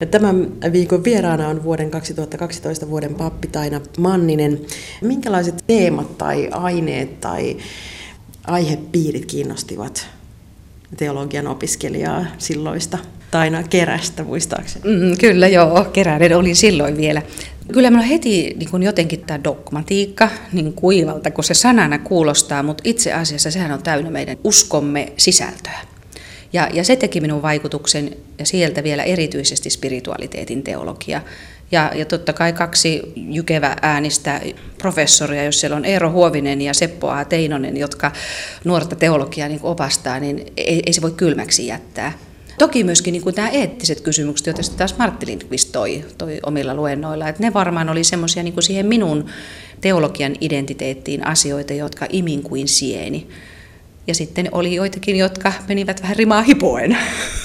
Tämän viikon vieraana on vuoden 2012 vuoden pappi Taina Manninen. Minkälaiset teemat tai aineet tai aihepiirit kiinnostivat teologian opiskelijaa silloista Taina Kerästä, muistaakseni? Kyllä joo, Keräinen oli silloin vielä. Kyllä minulla heti niin jotenkin tämä dogmatiikka, niin kuivalta kun se sanana kuulostaa, mutta itse asiassa sehän on täynnä meidän uskomme sisältöä. Ja se teki minun vaikutuksen, ja sieltä vielä erityisesti spiritualiteetin teologia. Ja totta kai kaksi jykevä äänistä professoria, jos siellä on Eero Huovinen ja Seppo A. Teinonen, jotka nuorta teologiaa niin opastaa, niin ei se voi kylmäksi jättää. Toki myöskin niin kuin nämä eettiset kysymykset, joita taas Martti Lindqvist toi omilla luennoilla, että ne varmaan oli semmoisia niin kuin siihen minun teologian identiteettiin asioita, jotka imin kuin sieni. Ja sitten oli joitakin, jotka menivät vähän rimaa hipoen.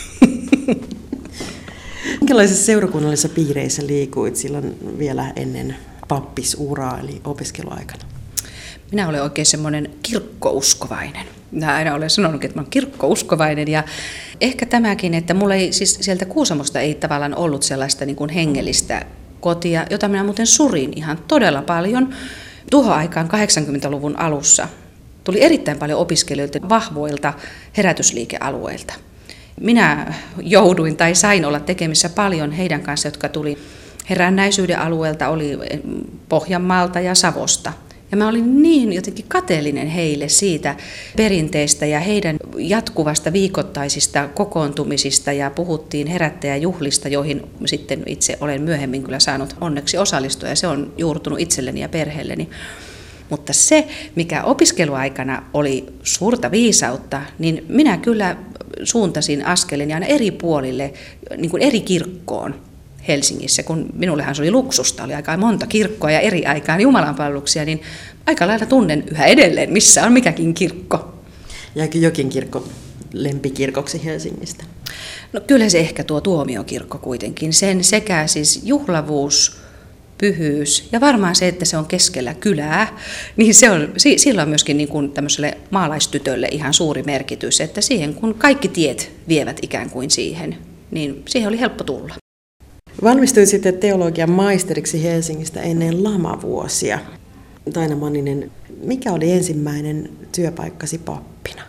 Minkälaisissa seurakunnallisissa piireissä liikuit silloin vielä ennen pappisuraa, eli opiskeluaikana? Minä olen oikein semmoinen kirkkouskovainen. Minä aina olen sanonut, että mä olen kirkkouskovainen. Ja ehkä tämäkin, että mulla ei, siis sieltä Kuusamosta ei tavallaan ollut sellaista niin kuin hengellistä kotia, jota minä muuten surin ihan todella paljon. Tuohon aikaan 80-luvun alussa tuli erittäin paljon opiskelijoita vahvoilta herätysliikealueilta. Minä jouduin tai sain olla tekemissä paljon heidän kanssa, jotka tuli herännäisyyden alueelta, oli Pohjanmaalta ja Savosta. Ja mä olin niin jotenkin kateellinen heille siitä perinteestä ja heidän jatkuvasta viikoittaisista kokoontumisista ja puhuttiin herättäjäjuhlista, joihin sitten itse olen myöhemmin kyllä saanut onneksi osallistua ja se on juurtunut itselleni ja perheelleni. Mutta se, mikä opiskeluaikana oli suurta viisautta, niin minä kyllä suuntasin askeleni aina eri puolille, niin kuin eri kirkkoon Helsingissä, kun minullehan se oli luksusta, oli aika monta kirkkoa ja eri aikaan jumalanpalveluksia, niin aika lailla tunnen yhä edelleen, missä on mikäkin kirkko. Jääkö jokin kirkko lempikirkoksi Helsingistä? No kyllä se ehkä tuo Tuomiokirkko kuitenkin, sen sekä siis juhlavuus, pyhyys ja varmaan se, että se on keskellä kylää, niin sillä on myöskin niin kuin tämmöiselle maalaistytölle ihan suuri merkitys, että siihen kun kaikki tiet vievät ikään kuin siihen, niin siihen oli helppo tulla. Valmistuit sitten teologian maisteriksi Helsingistä ennen lamavuosia. Taina Manninen, mikä oli ensimmäinen työpaikkasi pappina?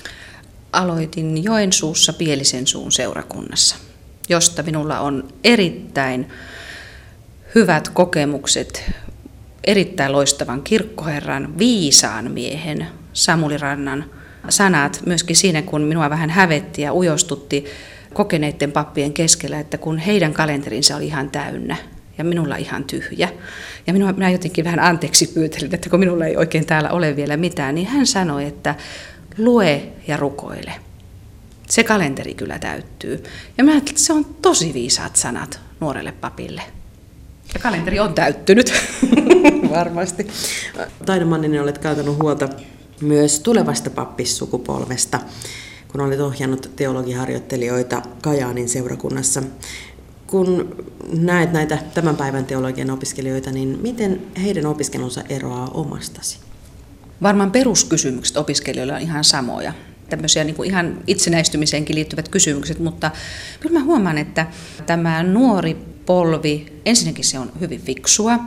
Aloitin Joensuussa Pielisensuun seurakunnassa, josta minulla on erittäin hyvät kokemukset erittäin loistavan kirkkoherran, viisaan miehen Samuli Rannan sanat myöskin siinä, kun minua vähän hävetti ja ujostutti kokeneiden pappien keskellä, että kun heidän kalenterinsa oli ihan täynnä ja minulla ihan tyhjä. Ja minä jotenkin vähän anteeksi pyytelin, että kun minulla ei oikein täällä ole vielä mitään, niin hän sanoi, että lue ja rukoile. Se kalenteri kyllä täyttyy. Ja minä ajattelin, että se on tosi viisaat sanat nuorelle papille. Ja kalenteri on täyttynyt. Varmasti. Taina Manninen, olet kantanut huolta myös tulevasta pappissukupolvesta, kun olet ohjannut teologiharjoittelijoita Kajaanin seurakunnassa. Kun näet näitä tämän päivän teologian opiskelijoita, niin miten heidän opiskelunsa eroaa omastasi? Varmaan peruskysymykset opiskelijoilla on ihan samoja. Tämmöisiä niin kuin ihan itsenäistymiseenkin liittyvät kysymykset, mutta kyllä mä huomaan, että tämä nuori polvi, ensinnäkin se on hyvin fiksua,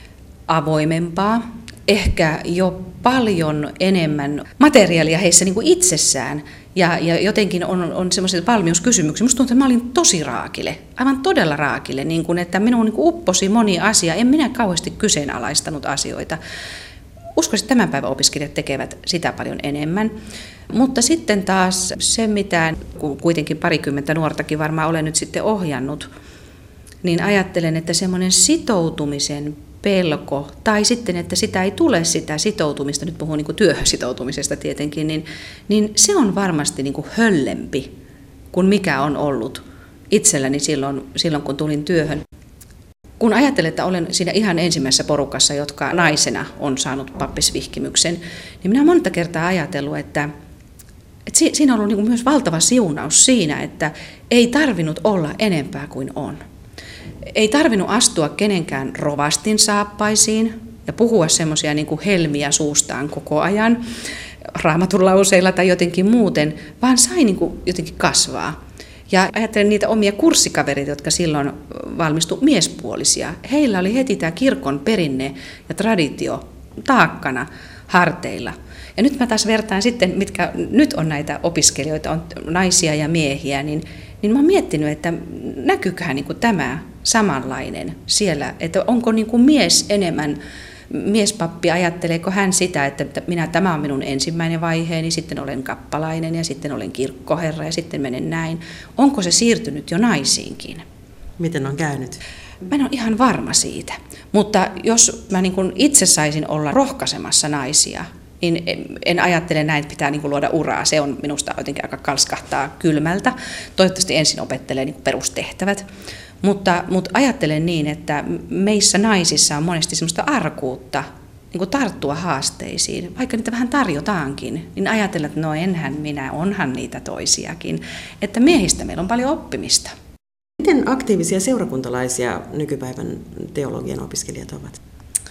avoimempaa, ehkä jo paljon enemmän materiaalia heissä niin kuin itsessään ja jotenkin on semmoisia valmiuskysymyksiä. Musta tuntuu, että mä olin tosi raakile, aivan todella raakile, niin kuin, että minun niin kuin upposi moni asia, en minä kauheasti kyseenalaistanut asioita. Uskoisin, että tämän päivän opiskelijat tekevät sitä paljon enemmän. Mutta sitten taas se, mitä kuitenkin parikymmentä nuortakin varmaan olen nyt sitten ohjannut, niin ajattelen, että semmoinen sitoutumisen pelko, tai sitten, että sitä ei tule sitä sitoutumista, nyt puhun niin kuin työhön sitoutumisesta tietenkin, niin se on varmasti niin kuin höllempi kuin mikä on ollut itselläni silloin, kun tulin työhön. Kun ajattelen, että olen siinä ihan ensimmäisessä porukassa, jotka naisena on saanut pappisvihkimyksen, niin minä olen monta kertaa ajatellut, että siinä on ollut niin kuin myös valtava siunaus siinä, että ei tarvinnut olla enempää kuin on. Ei tarvinnut astua kenenkään rovastin saappaisiin ja puhua semmoisia niin kuin helmiä suustaan koko ajan raamatun lauseilla tai jotenkin muuten, vaan sai niin kuin jotenkin kasvaa. Ja ajattelen niitä omia kurssikavereita, jotka silloin valmistu miespuolisia. Heillä oli heti tämä kirkon perinne ja traditio taakkana harteilla. Ja nyt mä taas vertaan sitten, mitkä nyt on näitä opiskelijoita, on naisia ja miehiä, niin mä oon miettinyt, että näkyyköhän niin kuin tämä samanlainen siellä, että onko niin kuin mies enemmän, miespappi, ajatteleeko hän sitä, että tämä on minun ensimmäinen vaiheeni, sitten olen kappalainen ja sitten olen kirkkoherra ja sitten menen näin. Onko se siirtynyt jo naisiinkin? Miten on käynyt? Mä en ole ihan varma siitä, mutta jos mä niin kuin itse saisin olla rohkaisemassa naisia, niin en ajattele näin, että pitää niin kuin luoda uraa. Se on minusta jotenkin aika kalskahtaa kylmältä. Toivottavasti ensin opettelee niin kuin perustehtävät. Mutta ajattelen niin, että meissä naisissa on monesti sellaista arkuutta niin kuin tarttua haasteisiin. Vaikka niitä vähän tarjotaankin, niin ajatella, että no enhän minä, onhan niitä toisiakin. Että miehistä meillä on paljon oppimista. Miten aktiivisia seurakuntalaisia nykypäivän teologian opiskelijat ovat?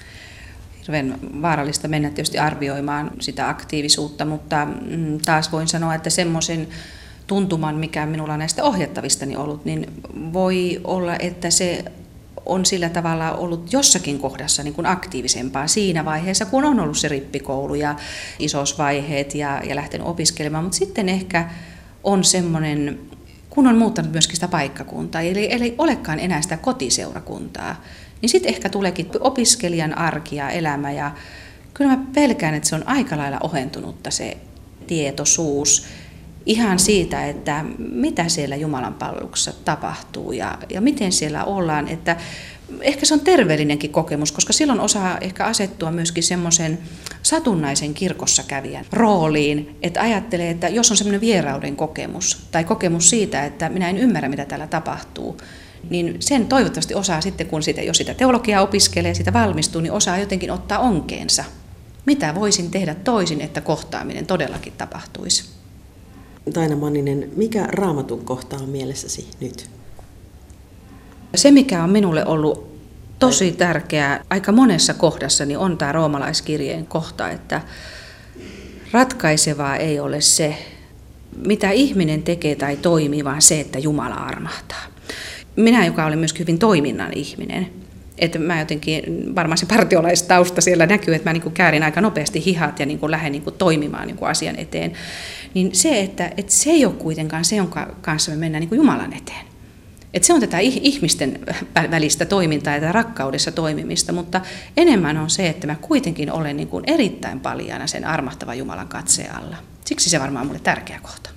Hirveän vaarallista mennä tietysti arvioimaan sitä aktiivisuutta, mutta taas voin sanoa, että semmoisen tuntuman, mikä minulla on näistä ohjattavistani ollut, niin voi olla, että se on sillä tavalla ollut jossakin kohdassa niin kuin aktiivisempaa siinä vaiheessa, kun on ollut se rippikoulu ja isosvaiheet ja lähtenyt opiskelemaan, mutta sitten ehkä on semmoinen, kun on muuttanut myöskin sitä paikkakuntaa, eli ei olekaan enää sitä kotiseurakuntaa, niin sitten ehkä tuleekin opiskelijan arki ja elämä, ja kyllä mä pelkään, että se on aika lailla ohentunutta se tietoisuus ihan siitä, että mitä siellä Jumalan palveluksessa tapahtuu ja miten siellä ollaan, että ehkä se on terveellinenkin kokemus, koska silloin osaa ehkä asettua myöskin semmoisen satunnaisen kirkossa kävijän rooliin, että ajattelee, että jos on semmoinen vierauden kokemus tai kokemus siitä, että minä en ymmärrä, mitä täällä tapahtuu, niin sen toivottavasti osaa sitten, kun jos sitä teologiaa opiskelee, sitä valmistuu, niin osaa jotenkin ottaa onkeensa. Mitä voisin tehdä toisin, että kohtaaminen todellakin tapahtuisi? Taina Manninen, mikä Raamatun kohta on mielessäsi nyt? Se, mikä on minulle ollut tosi tärkeää aika monessa kohdassa, niin on tämä roomalaiskirjeen kohta, että ratkaisevaa ei ole se, mitä ihminen tekee tai toimii, vaan se, että Jumala armahtaa. Minä, joka olen myös hyvin toiminnan ihminen, että mä jotenkin, varmaan se partiolaistausta siellä näkyy, että mä niin kuin käärin aika nopeasti hihat ja niin kuin lähden niin kuin toimimaan niin kuin asian eteen, niin se, että se ei ole kuitenkaan se, jonka kanssa me mennään niin kuin Jumalan eteen. Että se on tätä ihmisten välistä toimintaa ja tätä rakkaudessa toimimista, mutta enemmän on se, että mä kuitenkin olen niin kuin erittäin paljana sen armahtavan Jumalan katseen alla. Siksi se varmaan on mulle tärkeä kohta.